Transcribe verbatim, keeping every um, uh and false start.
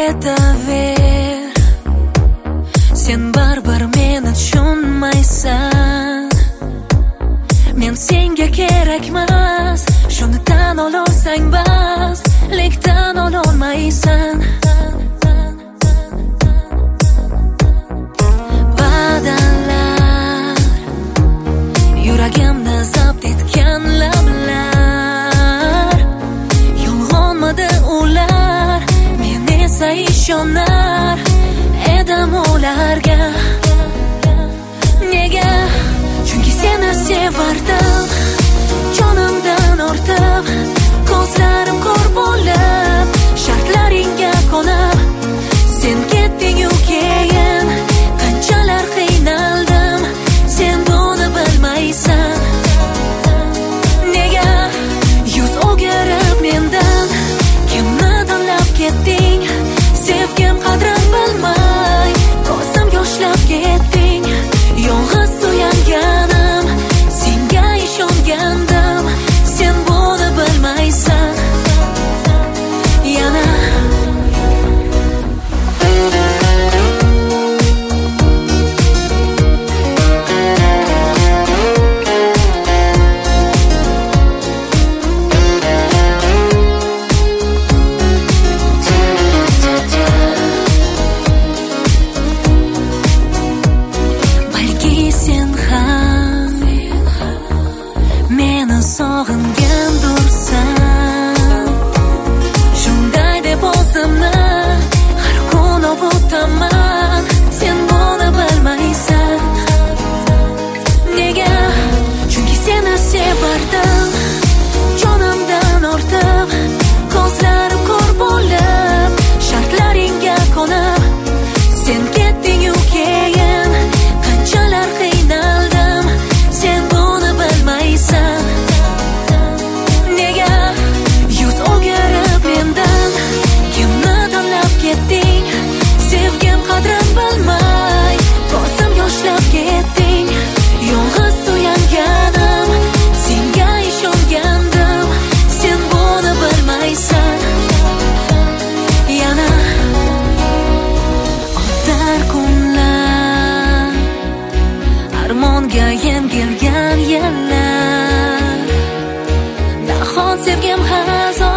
ketaver, sen baribir meni tushunmaysan. Men senga kerakmas, shuni tan olsang bas, lek tan ololmaysan. Va'dalar, yuragimni zabt etgan lablar, yolg'onmidi ular, men esa ishonar edim ularga. Nega? Chunki seni sevardim, jonimdan ortib, ko'zlarim ko'r bo'lib, shartlaringga qo'nib, sen ketding-u keyin qanchalar qiynaldim, sen buni bilmaysan. Nega yuz o'girib mendan, kimni tanlab ketding, sevgim qadrin bilmay, ko'zim yoshlab ketding. Yolg'iz suyanganim, senga ishongandim, sen buni bilmaysan. Yana sog'ingandursan, shunday deb o'zimni har kun ovutaman, sen buni bilmaysan. Nega? Chunki seni sevardim, jonimdan ortib, ko'zlarim ko'r bo'lib, shartlaringga qo'nib, sen ketding-u keyin qanchalar qiynaldim, sen buni bilmaysan. Ketding, sevgim qadrin bilmay, ko'zim yoshlab ketding. Yolg'iz suyanganim, senga ishongandim, sen buni bilmaysan. Yana o'tar kunlar, armonga yengilgan yillar, nahot sevgim hazon